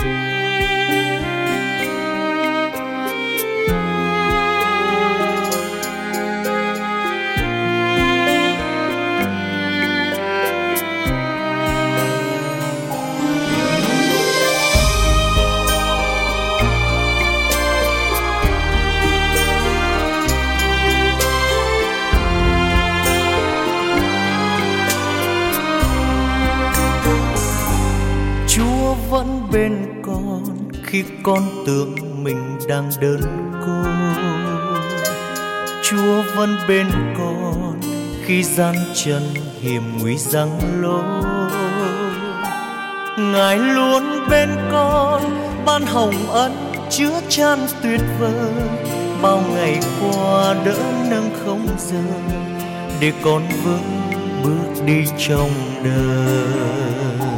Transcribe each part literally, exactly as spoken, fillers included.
Vẫn bên con khi con tưởng mình đang đơn côi. Chúa vẫn bên con khi gian chân hiểm nguy giăng lối. Ngài luôn bên con ban hồng ân chứa chan tuyệt vời. Bao ngày qua đỡ nâng không rời để con vững bước đi trong đời.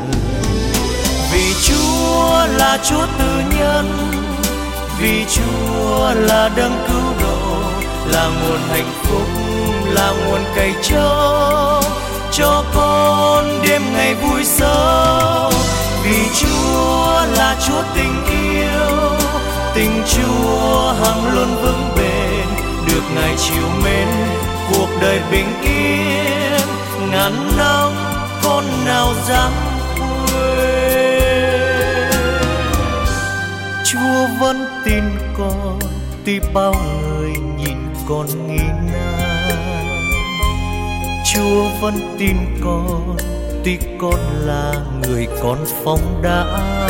Vì Chúa là Chúa từ nhân, vì Chúa là đấng cứu độ, là nguồn hạnh phúc, là nguồn cày trâu cho con đêm ngày vui sống. Vì Chúa là Chúa tình yêu, tình Chúa hằng luôn vững bền, được Ngài chiều mến cuộc đời bình yên. Ngàn năm con nào dám Chúa vẫn tin con, tuy bao người nhìn con nghi nan. Chúa vẫn tin con, tuy con là người con phóng đãng.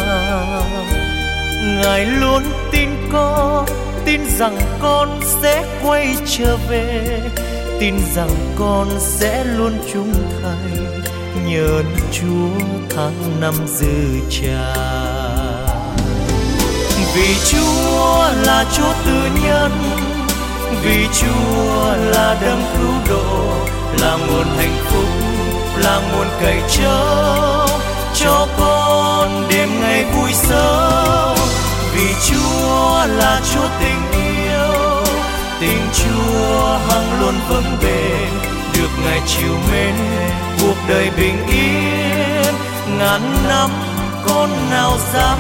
Ngài luôn tin con, tin rằng con sẽ quay trở về, tin rằng con sẽ luôn trung thành, nhờ Chúa tháng năm dư tràn. Vì Chúa là Chúa từ nhân, vì Chúa là đấng cứu độ, là nguồn hạnh phúc, là nguồn cày trâu cho con đêm ngày vui sống. Vì Chúa là Chúa tình yêu, tình Chúa hằng luôn vững bền, được Ngài chiều mến cuộc đời bình yên. Ngàn năm con nào dám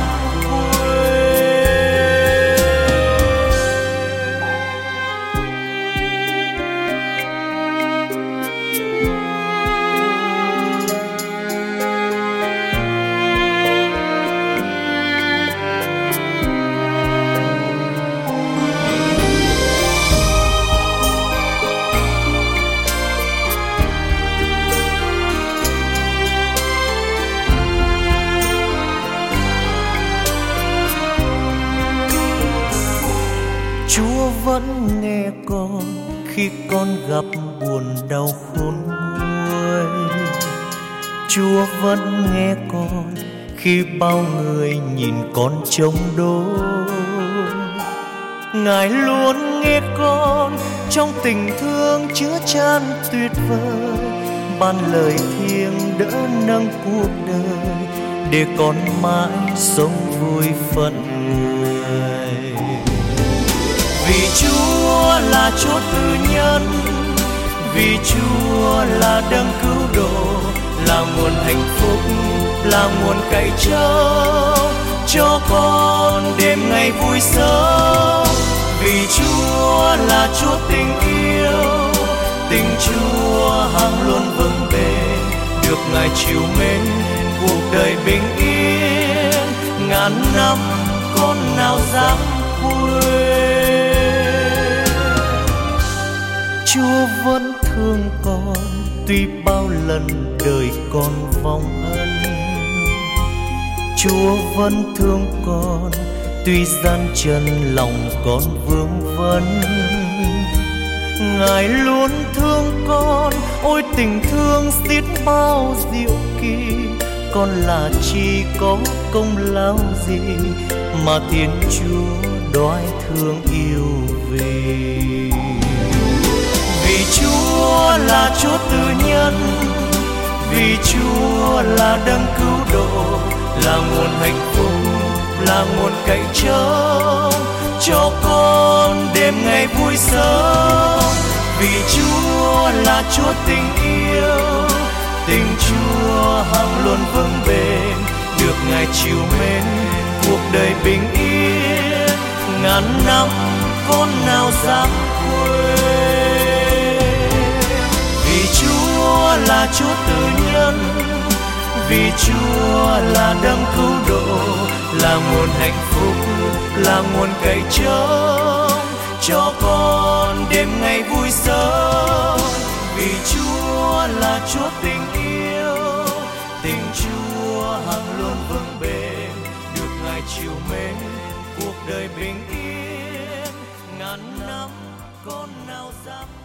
Chúa vẫn nghe con khi con gặp buồn đau khôn nguôi. Chúa vẫn nghe con khi bao người nhìn con chống đối. Ngài luôn nghe con trong tình thương chứa chan tuyệt vời, ban lời thiêng đỡ nâng cuộc đời để con mãi sống vui phận người. Vì Chúa là Chúa từ nhân, vì Chúa là đấng cứu độ, là nguồn hạnh phúc, là nguồn cày trâu cho con đêm ngày vui sống. Vì Chúa là Chúa tình yêu, tình Chúa hằng luôn vững bền, được Ngài chiều mến cuộc đời bình yên. Ngàn năm con nào dám quên. Chúa vẫn thương con, tuy bao lần đời con vong ân. Chúa vẫn thương con, tuy gian chân lòng con vương vấn. Ngài luôn thương con, ôi tình thương xiết bao diệu kỳ. Con là chi có công lao gì mà Thiên Chúa đoái thương yêu vì. Vì Chúa là Chúa từ nhân, vì Chúa là đấng cứu độ, là nguồn hạnh phúc, là nguồn cày trâu cho con đêm ngày vui sống. Vì Chúa là Chúa tình yêu, tình Chúa hằng luôn vững bền, được Ngài chiều mến cuộc đời bình yên. Ngàn năm con nào dám quên, vì Chúa là Chúa từ nhân, vì Chúa là đấng cứu độ, là nguồn hạnh phúc, là nguồn cậy trông cho con đêm ngày vui sống. Vì Chúa là Chúa tình yêu, tình Chúa hằng luôn vững bền, được Ngài chiều mến, cuộc đời bình yên. Ngàn năm con nào dám